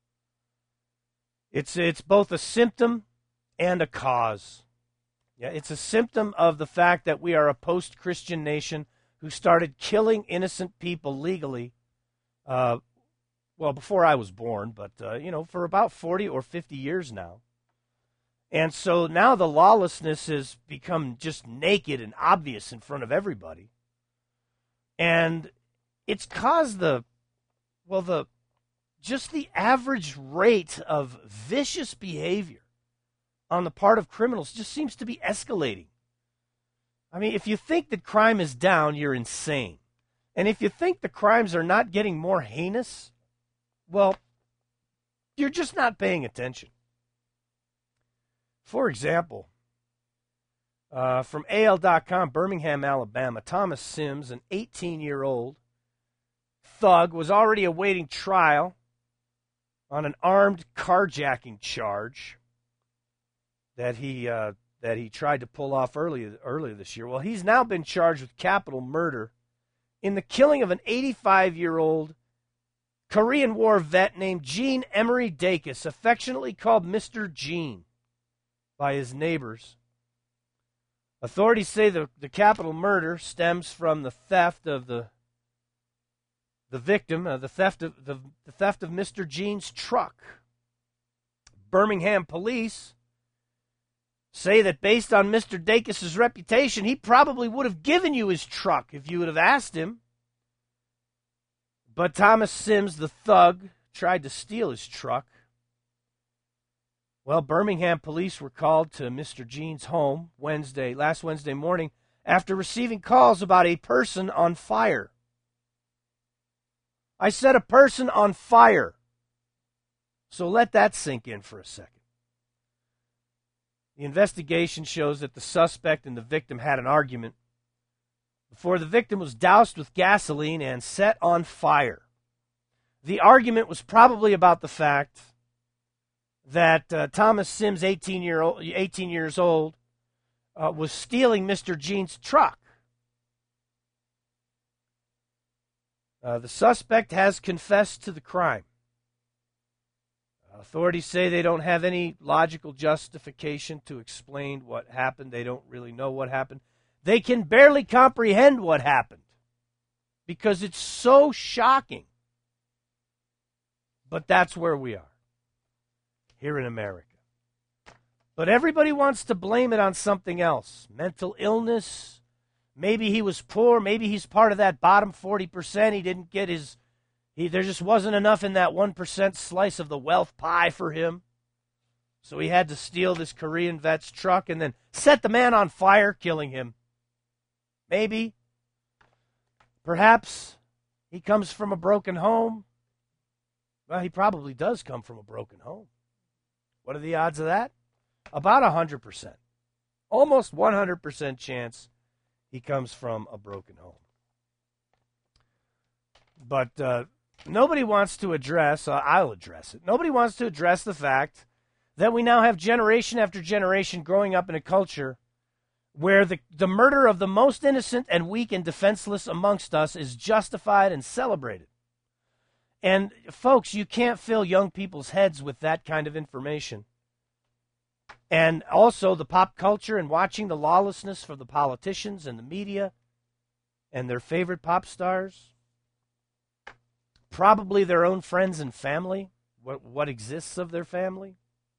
it's it's both a symptom and a cause. Yeah, it's a symptom of the fact that we are a post-Christian nation who started killing innocent people legally uh well, before I was born, but, uh, you know, for about forty or fifty years now. And so now the lawlessness has become just naked and obvious in front of everybody. And it's caused the, well, the, just the average rate of vicious behavior on the part of criminals just seems to be escalating. I mean, if you think that crime is down, you're insane. And if you think the crimes are not getting more heinous, well, you're just not paying attention. For example, uh, from A L dot com, Birmingham, Alabama, Thomas Sims, an eighteen-year-old thug, was already awaiting trial on an armed carjacking charge that he uh, that he tried to pull off earlier earlier this year. Well, he's now been charged with capital murder in the killing of an eighty-five-year-old Korean War vet named Gene Emery Dacus, affectionately called Mister Gene by his neighbors. Authorities say the, the capital murder stems from the theft of the the victim, uh, the theft of the, the theft of Mister Gene's truck. Birmingham police say that based on Mister Dacus's reputation, he probably would have given you his truck if you would have asked him. But Thomas Sims, the thug, tried to steal his truck. Well, Birmingham police were called to Mister Gene's home Wednesday, last Wednesday morning, after receiving calls about a person on fire. I said a person on fire. So let that sink in for a second. The investigation shows that the suspect and the victim had an argument before the victim was doused with gasoline and set on fire. The argument was probably about the fact that uh, Thomas Sims, eighteen, year old, eighteen years old, uh, was stealing Mister Jean's truck. Uh, the suspect has confessed to the crime. Authorities say they don't have any logical justification to explain what happened. They don't really know what happened. They can barely comprehend what happened because it's so shocking. But that's where we are here in America. But everybody wants to blame it on something else. Mental illness. Maybe he was poor. Maybe he's part of that bottom forty percent. He didn't get his, he, there just wasn't enough in that one percent slice of the wealth pie for him. So he had to steal this Korean vet's truck and then set the man on fire, killing him. Maybe. Perhaps he comes from a broken home. Well, he probably does come from a broken home. What are the odds of that? About one hundred percent. Almost one hundred percent chance he comes from a broken home. But uh, nobody wants to address, uh, I'll address it, nobody wants to address the fact that we now have generation after generation growing up in a culture where the, the murder of the most innocent and weak and defenseless amongst us is justified and celebrated. And folks, you can't fill young people's heads with that kind of information. And also the pop culture and watching the lawlessness for the politicians and the media and their favorite pop stars. Probably their own friends and family, what, what exists of their family.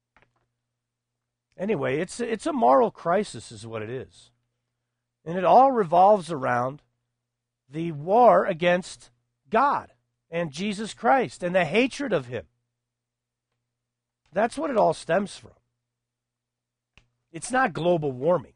Anyway, it's, it's a moral crisis is what it is. And it all revolves around the war against God and Jesus Christ and the hatred of him. That's what it all stems from. It's not global warming.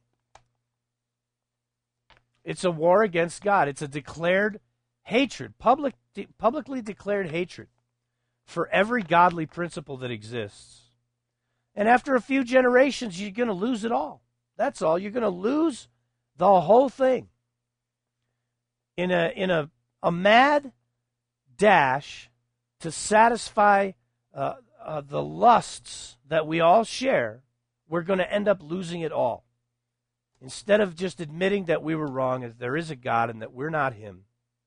It's a war against God. It's a declared hatred, public, de- publicly declared hatred for every godly principle that exists. And after a few generations, you're going to lose it all. That's all. You're going to lose the whole thing. In a in a, a mad dash to satisfy uh, uh, the lusts that we all share, we're going to end up losing it all. Instead of just admitting that we were wrong, that there is a God and that we're not him.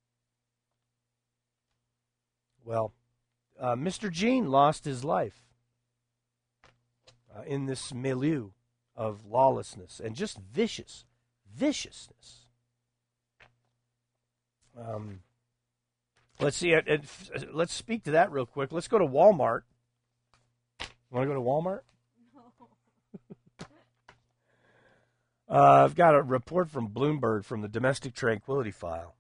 Well, uh, Mister Jean lost his life uh, in this milieu of lawlessness and just vicious, viciousness. Um, let's see. Uh, uh, let's speak to that real quick. Let's go to Walmart. Want to go to Walmart? Uh, I've got a report from Bloomberg from the Domestic Tranquility File.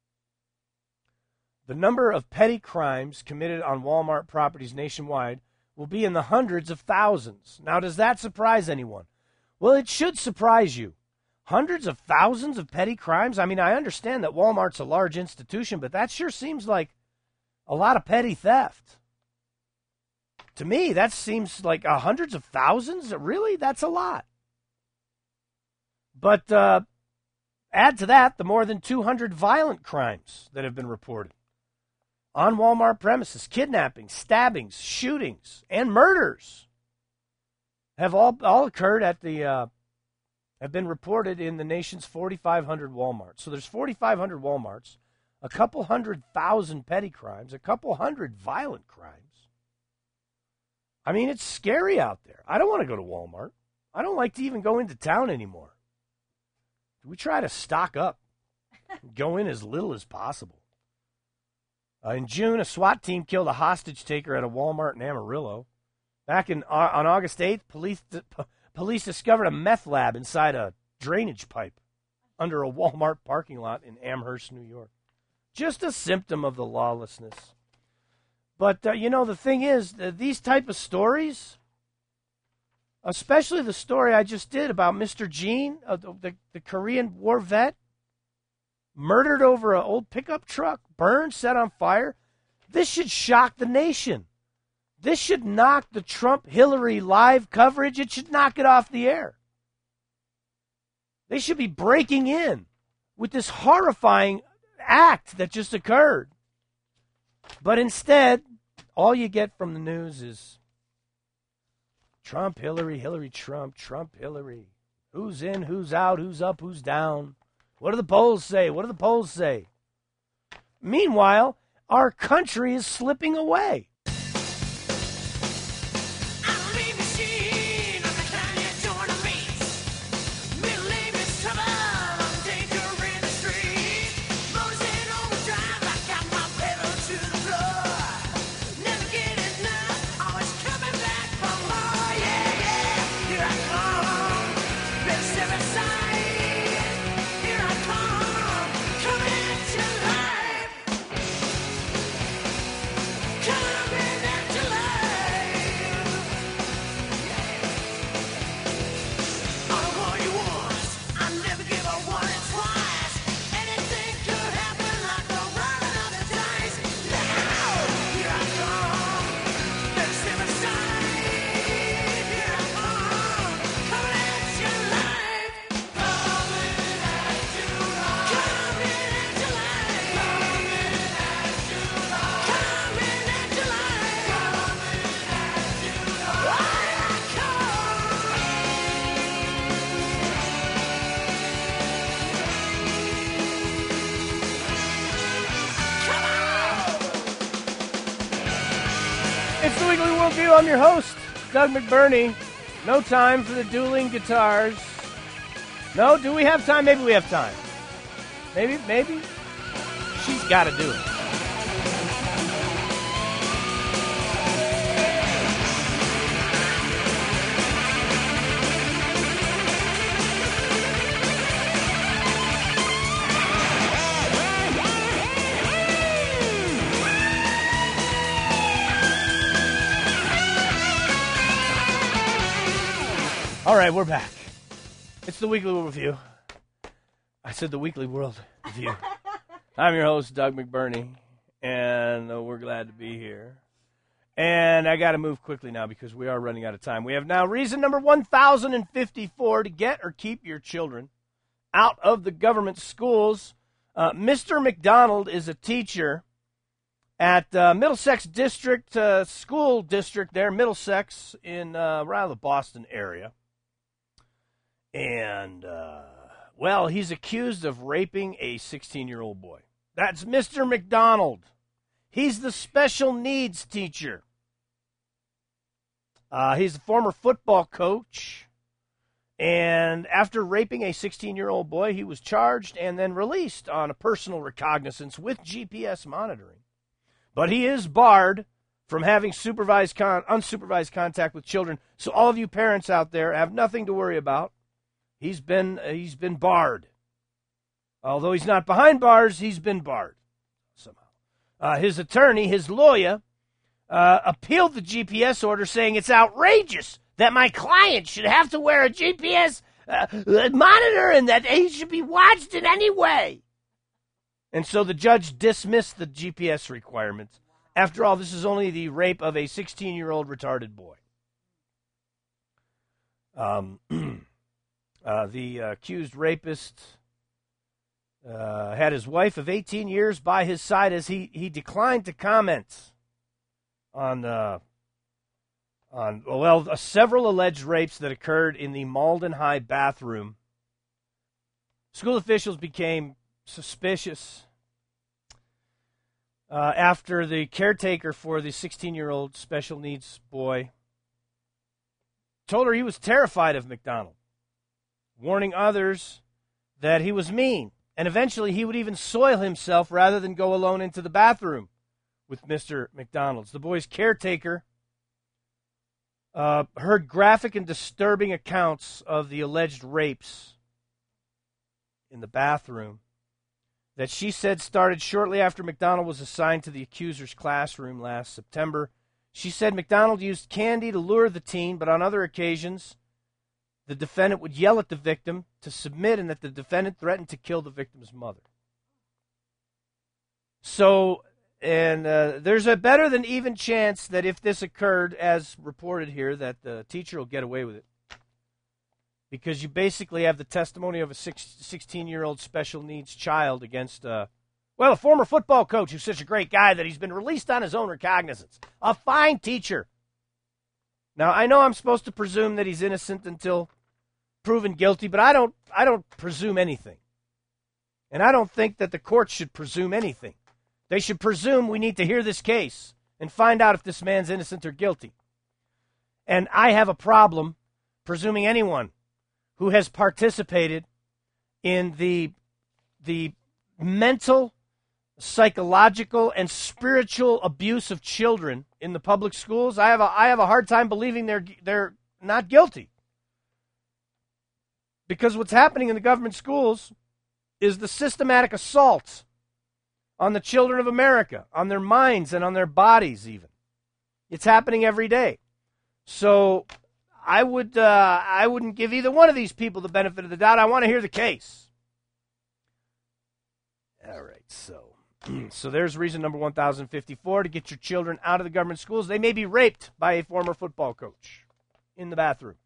The number of petty crimes committed on Walmart properties nationwide will be in the hundreds of thousands. Now, does that surprise anyone? Well, it should surprise you. Hundreds of thousands of petty crimes? I mean, I understand that Walmart's a large institution, but that sure seems like a lot of petty theft. To me, that seems like uh, hundreds of thousands? Really? That's a lot. But uh, add to that the more than two hundred violent crimes that have been reported on Walmart premises. Kidnappings, stabbings, shootings, and murders have all, all occurred at the, uh, have been reported in the nation's forty-five hundred Walmarts. So there's forty-five hundred Walmarts, a couple hundred thousand petty crimes, a couple hundred violent crimes. I mean, it's scary out there. I don't want to go to Walmart. I don't like to even go into town anymore. We try to stock up, go in as little as possible. Uh, in June, a SWAT team killed a hostage taker at a Walmart in Amarillo. Back in uh, on August eighth, police p- police discovered a meth lab inside a drainage pipe under a Walmart parking lot in Amherst, New York. Just a symptom of the lawlessness. But uh, you know, the thing is, uh, these type of stories, especially the story I just did about Mister Jean, uh, the, the, the Korean war vet, murdered over an old pickup truck, burned, set on fire. This should shock the nation. This should knock the Trump-Hillary live coverage. It should knock it off the air. They should be breaking in with this horrifying act that just occurred. But instead, all you get from the news is Trump, Hillary, Hillary, Trump, Trump, Hillary. Who's in, who's out, who's up, who's down? What do the polls say? What do the polls say? Meanwhile, our country is slipping away. It's the Weekly Worldview. I'm your host, Doug McBurney. No time for the dueling guitars. No, do we have time? Maybe we have time. Maybe, maybe. She's got to do it. All right, we're back. It's the Weekly World Review. I said the Weekly World Review. I'm your host, Doug McBurney, and uh, we're glad to be here. And I got to move quickly now because we are running out of time. We have now reason number one thousand fifty-four to get or keep your children out of the government schools. Uh, Mister McDonald is a teacher at uh, Middlesex District uh, School District there, Middlesex, in uh, around the Boston area. And, uh, well, he's accused of raping a sixteen-year-old boy. That's Mister McDonald. He's the special needs teacher. Uh, he's a former football coach. And after raping a sixteen-year-old boy, he was charged and then released on a personal recognizance with G P S monitoring. But he is barred from having supervised con- unsupervised contact with children. So all of you parents out there have nothing to worry about. He's been uh, he's been barred. Although he's not behind bars, he's been barred somehow. Uh, his attorney, his lawyer, uh, appealed the G P S order, saying it's outrageous that my client should have to wear a G P S uh, monitor and that he should be watched in any way. And so the judge dismissed the G P S requirements. After all, this is only the rape of a sixteen-year-old retarded boy. Um. Uh, the uh, accused rapist uh, had his wife of eighteen years by his side as he, he declined to comment on uh, on well uh, several alleged rapes that occurred in the Malden High bathroom. School officials became suspicious uh, after the caretaker for the sixteen-year-old special needs boy told her he was terrified of McDonald, warning others that he was mean, and eventually he would even soil himself rather than go alone into the bathroom with Mister McDonald's. The boy's caretaker uh, heard graphic and disturbing accounts of the alleged rapes in the bathroom that she said started shortly after McDonald was assigned to the accuser's classroom last September. She said McDonald used candy to lure the teen, but on other occasions, the defendant would yell at the victim to submit and that the defendant threatened to kill the victim's mother. So and uh, there's a better than even chance that if this occurred, as reported here, that the teacher will get away with it. Because you basically have the testimony of a sixteen-year-old special needs child against, uh, well, a former football coach who's such a great guy that he's been released on his own recognizance. A fine teacher. Now, I know I'm supposed to presume that he's innocent until proven guilty, but I don't, I don't presume anything. And I don't think that the courts should presume anything. They should presume we need to hear this case and find out if this man's innocent or guilty. And I have a problem presuming anyone who has participated in the, the mental, psychological, and spiritual abuse of children in the public schools. I have a, I have a hard time believing they're, they're not guilty. Because what's happening in the government schools is the systematic assault on the children of America, on their minds and on their bodies even. It's happening every day. So I would uh, I wouldn't give either one of these people the benefit of the doubt. I want to hear the case. All right, so so there's reason number one thousand fifty-four to get your children out of the government schools. They may be raped by a former football coach in the bathroom.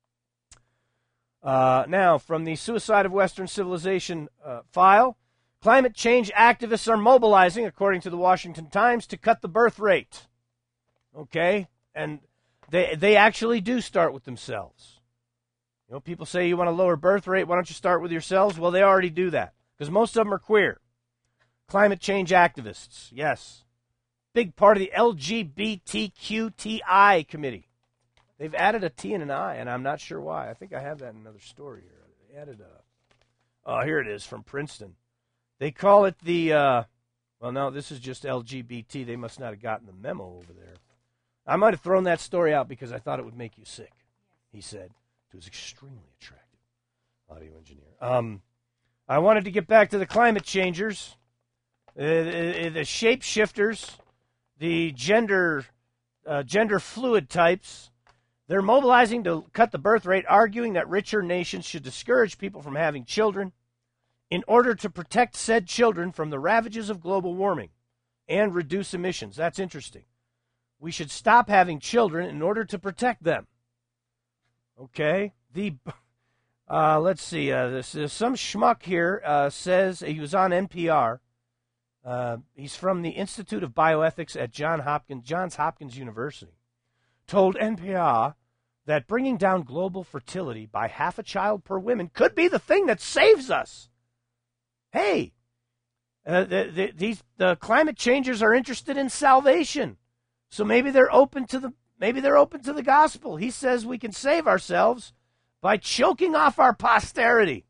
Uh, now, from the Suicide of Western Civilization uh, file, climate change activists are mobilizing, according to the Washington Times, to cut the birth rate. Okay? And they they actually do start with themselves. You know, people say you want a lower birth rate, why don't you start with yourselves? Well, they already do that, because most of them are queer. Climate change activists, yes. Big part of the L G B T Q T I committee. They've added a T and an I, and I'm not sure why. I think I have that in another story here. They added a, oh, here it is from Princeton. They call it the, uh, well, no, this is just L G B T. They must not have gotten the memo over there. I might have thrown that story out because I thought it would make you sick, he said. He was extremely attractive, audio engineer. Um, I wanted to get back to the climate changers, uh, the, the shapeshifters, the gender, uh, gender fluid types. They're mobilizing to cut the birth rate, arguing that richer nations should discourage people from having children in order to protect said children from the ravages of global warming and reduce emissions. That's interesting. We should stop having children in order to protect them. Okay. The uh, let's see. Uh, this is some schmuck here uh, says he was on N P R. Uh, he's from the Institute of Bioethics at John Hopkins, Johns Hopkins University. Told N P R that bringing down global fertility by half a child per woman could be the thing that saves us. Hey, uh, the, the, these the climate changers are interested in salvation, so maybe they're open to the maybe they're open to the gospel. He says we can save ourselves by choking off our posterity.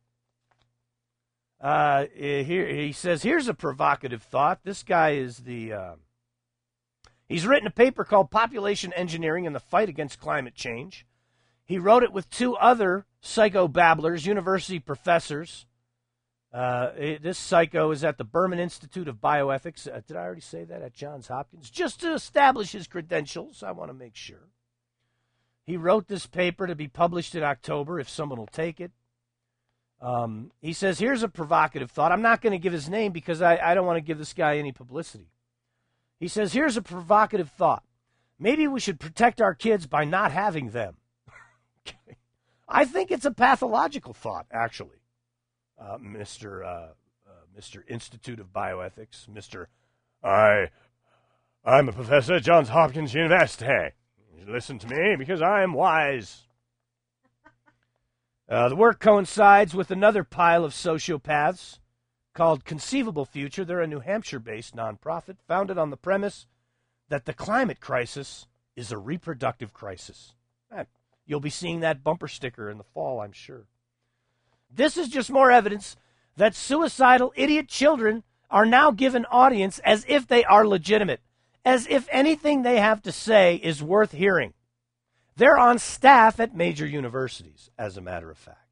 Uh, here he says, here's a provocative thought. This guy is the. Uh, He's written a paper called Population Engineering in the Fight Against Climate Change. He wrote it with two other psychobabblers, university professors. Uh, this psycho is at the Berman Institute of Bioethics. Uh, did I already say that? At Johns Hopkins? Just to establish his credentials, I want to make sure. He wrote this paper to be published in October, if someone will take it. Um, he says, here's a provocative thought. I'm not going to give his name because I, I don't want to give this guy any publicity. He says, here's a provocative thought. Maybe we should protect our kids by not having them. Okay. I think it's a pathological thought, actually, uh, Mister Uh, uh, Mister Institute of Bioethics, Mister I, I'm a professor at Johns Hopkins University. You listen to me because I am wise. Uh, the work coincides with another pile of sociopaths called Conceivable Future. They're a New Hampshire-based nonprofit founded on the premise that the climate crisis is a reproductive crisis. Eh, you'll be seeing that bumper sticker in the fall, I'm sure. This is just more evidence that suicidal idiot children are now given audience as if they are legitimate, as if anything they have to say is worth hearing. They're on staff at major universities, as a matter of fact.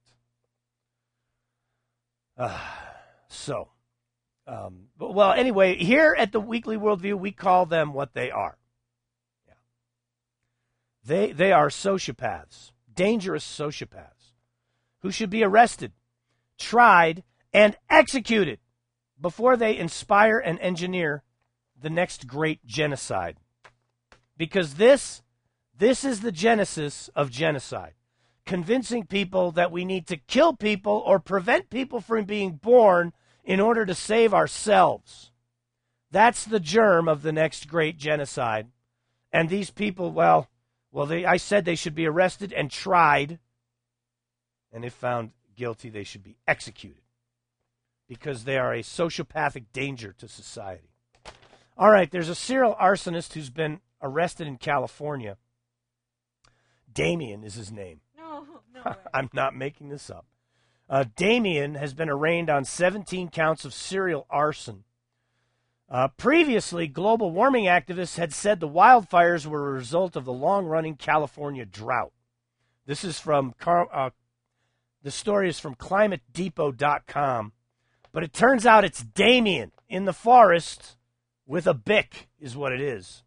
Uh, So, um, but, well, anyway, here at the Weekly Worldview, we call them what they are. Yeah. They they are sociopaths, dangerous sociopaths, who should be arrested, tried, and executed before they inspire and engineer the next great genocide. Because this, this is the genesis of genocide. Convincing people that we need to kill people or prevent people from being born in order to save ourselves. That's the germ of the next great genocide. And these people, well, well, they, I said they should be arrested and tried. And if found guilty, they should be executed. Because they are a sociopathic danger to society. All right, there's a serial arsonist who's been arrested in California. Damien is his name. No, no way. I'm not making this up. Uh, Damien has been arraigned on seventeen counts of serial arson. Uh, previously, global warming activists had said the wildfires were a result of the long-running California drought. This is from, Car- uh, the story is from climate depot dot com. But it turns out it's Damien in the forest with a Bic is what it is.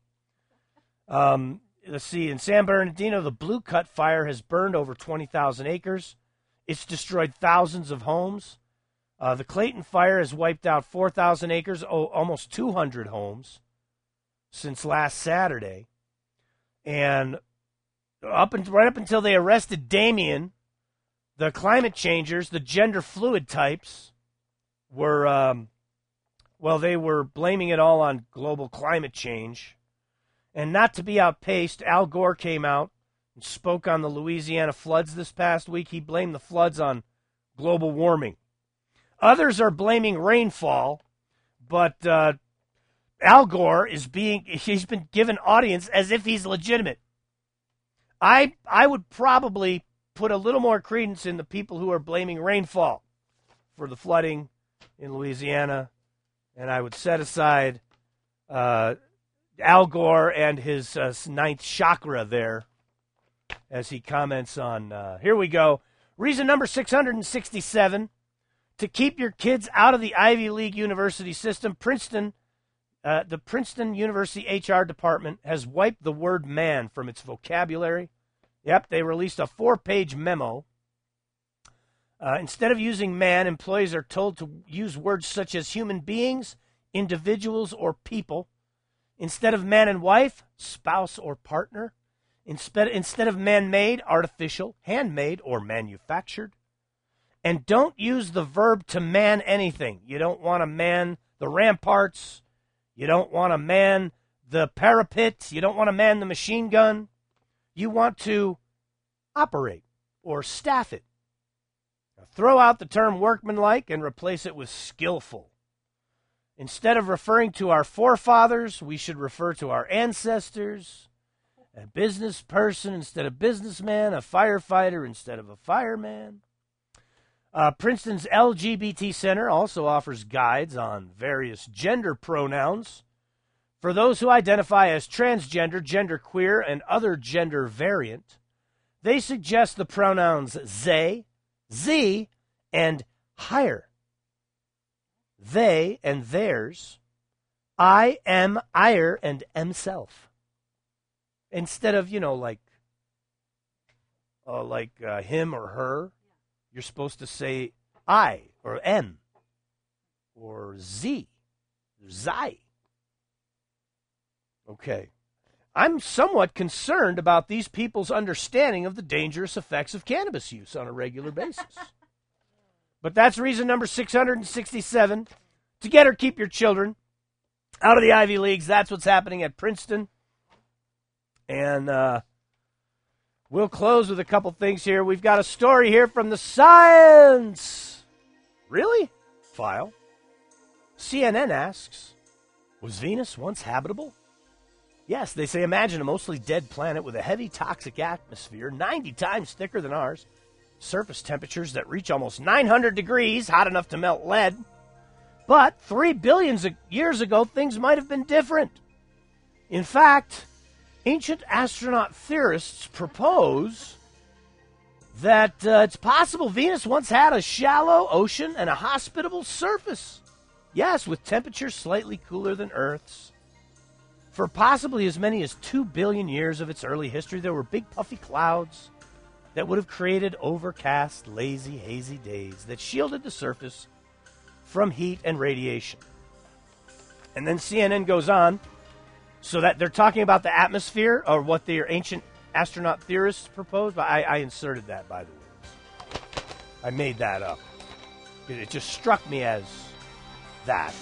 Um, let's see, in San Bernardino, the Blue Cut fire has burned over twenty thousand acres. It's destroyed thousands of homes. Uh, the Clayton fire has wiped out four thousand acres, oh, almost two hundred homes since last Saturday. And up and, right up until they arrested Damien, the climate changers, the gender fluid types, were, um, well, they were blaming it all on global climate change. And not to be outpaced, Al Gore came out and spoke on the Louisiana floods this past week. He blamed the floods on global warming. Others are blaming rainfall, but uh, Al Gore is being, he's been given audience as if he's legitimate. I I would probably put a little more credence in the people who are blaming rainfall for the flooding in Louisiana, and I would set aside uh, Al Gore and his uh, ninth chakra there as he comments on, uh, here we go, reason number six hundred sixty-seven, to keep your kids out of the Ivy League university system. Princeton, uh, the Princeton University H R department has wiped the word man from its vocabulary. Yep, they released a four-page memo. Uh, instead of using man, employees are told to use words such as human beings, individuals, or people. Instead of man and wife, spouse or partner. Instead, instead of man-made, artificial, handmade, or manufactured. And don't use the verb to man anything. You don't want to man the ramparts. You don't want to man the parapet. You don't want to man the machine gun. You want to operate or staff it. Now, throw out the term workmanlike and replace it with skillful. Instead of referring to our forefathers, we should refer to our ancestors. A business person instead of businessman, a firefighter instead of a fireman. Uh, Princeton's L G B T Center also offers guides on various gender pronouns for those who identify as transgender, genderqueer, and other gender variant. They suggest the pronouns they, z, and higher. They and theirs, I, am, ire, and emself. Instead of, you know, like, uh, like uh, him or her. You're supposed to say I or M or Z or Zai. Okay. I'm somewhat concerned about these people's understanding of the dangerous effects of cannabis use on a regular basis. But that's reason number six hundred sixty-seven. To get or keep your children out of the Ivy Leagues. That's what's happening at Princeton. And, uh, we'll close with a couple things here. We've got a story here from the Science. Really? File. C N N asks, was Venus once habitable? Yes, they say imagine a mostly dead planet with a heavy toxic atmosphere, ninety times thicker than ours, surface temperatures that reach almost nine hundred degrees, hot enough to melt lead. But three billion years ago, things might have been different. In fact, ancient astronaut theorists propose that uh, it's possible Venus once had a shallow ocean and a hospitable surface. Yes, with temperatures slightly cooler than Earth's. For possibly as many as two billion years of its early history, there were big puffy clouds that would have created overcast, lazy, hazy days that shielded the surface from heat and radiation. And then C N N goes on, so that they're talking about the atmosphere, or what their ancient astronaut theorists proposed. But I, I inserted that, by the way. I made that up. It just struck me as that.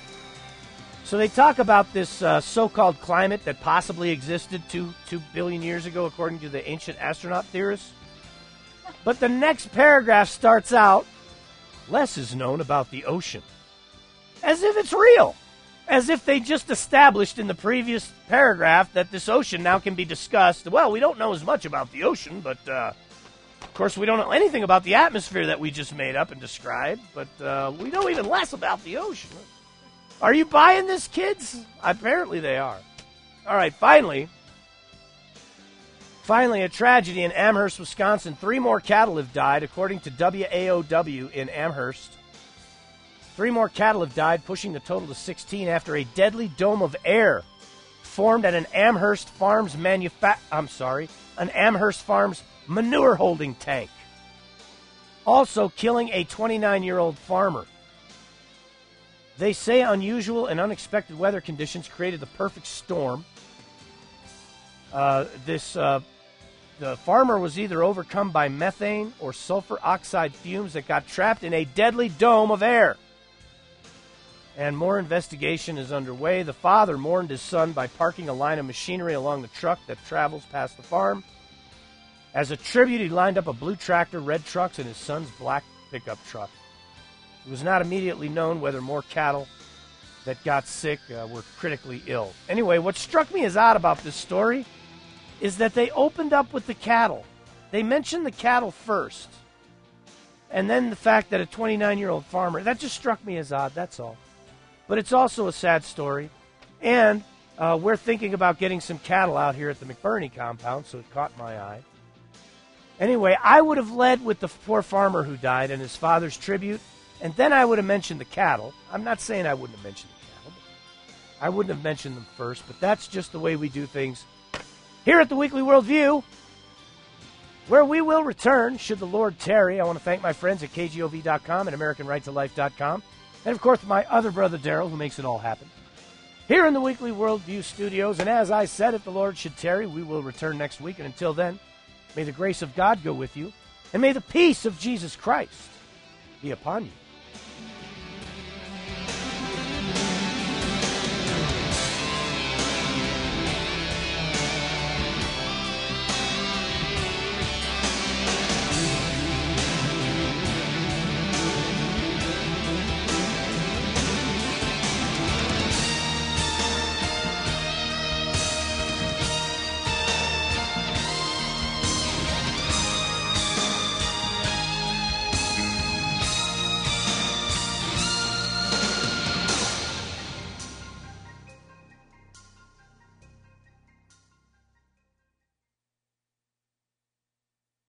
So they talk about this uh, so-called climate that possibly existed two, two billion years ago, according to the ancient astronaut theorists. But the next paragraph starts out, less is known about the ocean. As if it's real. As if they just established in the previous paragraph that this ocean now can be discussed. Well, we don't know as much about the ocean, but uh, of course we don't know anything about the atmosphere that we just made up and described. But uh, we know even less about the ocean. Are you buying this, kids? Apparently they are. All right, finally. Finally, a tragedy in Amherst, Wisconsin. Three more cattle have died, according to W A O W in Amherst. Three more cattle have died, pushing the total to sixteen after a deadly dome of air formed at an Amherst Farms manufa- I'm sorry, an Amherst Farms manure holding tank. Also killing a twenty-nine-year-old farmer. They say unusual and unexpected weather conditions created the perfect storm. Uh, this uh, the farmer was either overcome by methane or sulfur oxide fumes that got trapped in a deadly dome of air. And more investigation is underway. The father mourned his son by parking a line of machinery along the truck that travels past the farm. As a tribute, he lined up a blue tractor, red trucks, and his son's black pickup truck. It was not immediately known whether more cattle that got sick uh, were critically ill. Anyway, what struck me as odd about this story is that they opened up with the cattle. They mentioned the cattle first. And then the fact that a twenty-nine-year-old farmer, that just struck me as odd, that's all. But it's also a sad story. And uh, we're thinking about getting some cattle out here at the McBurney compound, so it caught my eye. Anyway, I would have led with the poor farmer who died and his father's tribute, and then I would have mentioned the cattle. I'm not saying I wouldn't have mentioned the cattle. I wouldn't have mentioned them first, but that's just the way we do things here at the Weekly Worldview, where we will return, should the Lord tarry. I want to thank my friends at K G O V dot com and American Right to Life dot com. And, of course, my other brother, Daryl, who makes it all happen. Here in the Weekly Worldview studios, and as I said, if the Lord should tarry, we will return next week. And until then, may the grace of God go with you, and may the peace of Jesus Christ be upon you.